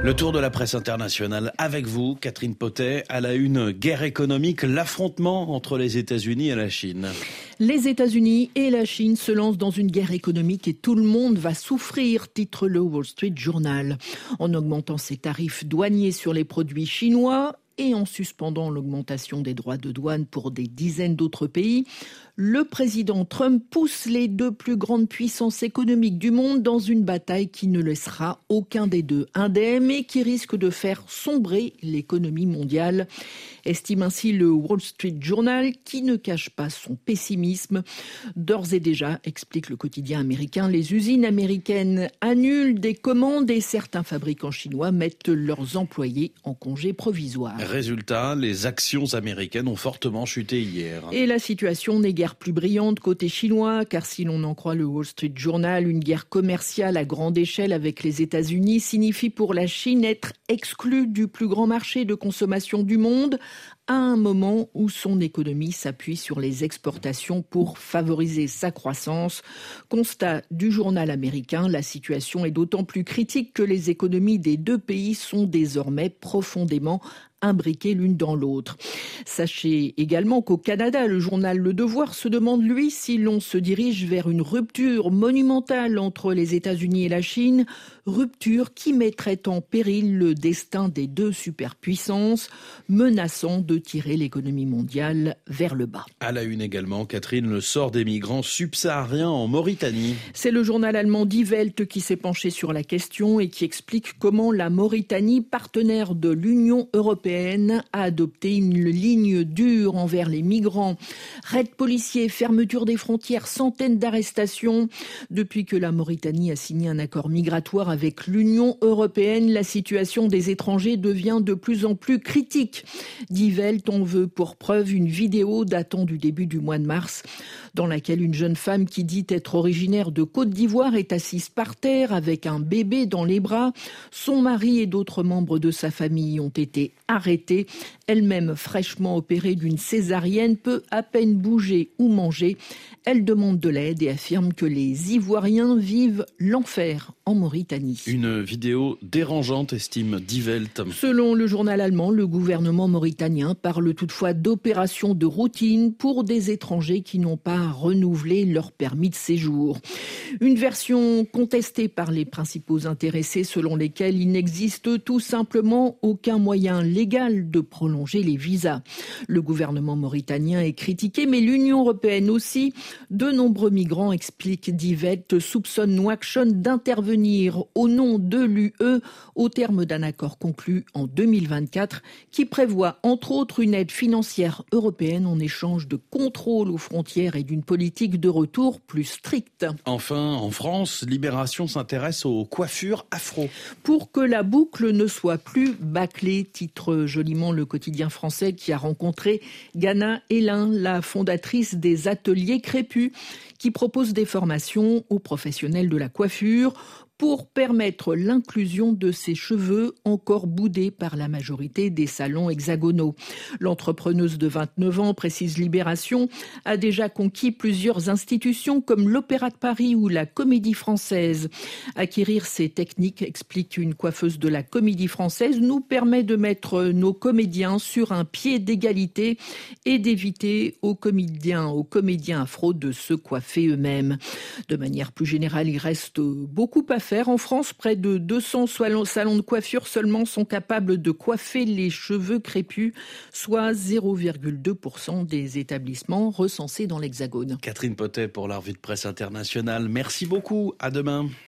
Le tour de la presse internationale avec vous, Catherine Potet, à la une, guerre économique, l'affrontement entre les États-Unis et la Chine. Les États-Unis et la Chine se lancent dans une guerre économique et tout le monde va souffrir, titre le Wall Street Journal. En augmentant ses tarifs douaniers sur les produits chinois et en suspendant l'augmentation des droits de douane pour des dizaines d'autres pays, le président Trump pousse les deux plus grandes puissances économiques du monde dans une bataille qui ne laissera aucun des deux indemne et qui risque de faire sombrer l'économie mondiale. Estime ainsi le Wall Street Journal, qui ne cache pas son pessimisme. D'ores et déjà, explique le quotidien américain, les usines américaines annulent des commandes et certains fabricants chinois mettent leurs employés en congé provisoire. Résultat, les actions américaines ont fortement chuté hier. Et la situation n'est guère plus brillante côté chinois, car si l'on en croit le Wall Street Journal, une guerre commerciale à grande échelle avec les États-Unis signifie pour la Chine être exclue du plus grand marché de consommation du monde, à un moment où son économie s'appuie sur les exportations pour favoriser sa croissance. Constat du journal américain, la situation est d'autant plus critique que les économies des deux pays sont désormais profondément imbriquées l'une dans l'autre. Sachez également qu'au Canada, le journal Le Devoir se demande, lui, si l'on se dirige vers une rupture monumentale entre les États-Unis et la Chine, rupture qui mettrait en péril le destin des deux superpuissances, menaçant de tirer l'économie mondiale vers le bas. À la une également, Catherine, le sort des migrants subsahariens en Mauritanie. C'est le journal allemand Die Welt qui s'est penché sur la question et qui explique comment la Mauritanie, partenaire de l'Union européenne, a adopté une ligne dure envers les migrants. Raids policiers, fermeture des frontières, centaines d'arrestations. Depuis que la Mauritanie a signé un accord migratoire avec l'Union européenne, la situation des étrangers devient de plus en plus critique. Die Welt en veut pour preuve une vidéo datant du début du mois de mars, dans laquelle une jeune femme qui dit être originaire de Côte d'Ivoire est assise par terre avec un bébé dans les bras. Son mari et d'autres membres de sa famille ont été arrêtés. Elle-même fraîchement opérée d'une césarienne, peut à peine bouger ou manger. Elle demande de l'aide et affirme que les Ivoiriens vivent l'enfer en Mauritanie. Une vidéo dérangeante, estime Die Welt. Selon le journal allemand, le gouvernement mauritanien parle toutefois d'opérations de routine pour des étrangers qui n'ont pas renouvelé leur permis de séjour. Une version contestée par les principaux intéressés selon lesquels il n'existe tout simplement aucun moyen légal de prolonger les visas. Le gouvernement mauritanien est critiqué, mais l'Union européenne aussi. De nombreux migrants, explique Die Welt, soupçonnent Nouakchott d'intervenir au nom de l'UE au terme d'un accord conclu en 2024 qui prévoit entre autres une aide financière européenne en échange de contrôle aux frontières et d'une politique de retour plus stricte. Enfin, en France, Libération s'intéresse aux coiffures afro. Pour que la boucle ne soit plus bâclée, titre joliment le quotidien français qui a rencontré Ghana Hélin, la fondatrice des ateliers crépus, qui propose des formations aux professionnels de la coiffure pour permettre l'inclusion de ces cheveux encore boudés par la majorité des salons hexagonaux. L'entrepreneuse de 29 ans, précise Libération, a déjà conquis plusieurs institutions comme l'Opéra de Paris ou la Comédie Française. Acquérir ces techniques, explique une coiffeuse de la Comédie Française, nous permet de mettre nos comédiens sur un pied d'égalité et d'éviter aux comédiens afro de se coiffer eux-mêmes. De manière plus générale, il reste beaucoup à faire. En France, près de 200 salons de coiffure seulement sont capables de coiffer les cheveux crépus, soit 0,2% des établissements recensés dans l'Hexagone. Catherine Potet pour la revue de presse internationale. Merci beaucoup. À demain.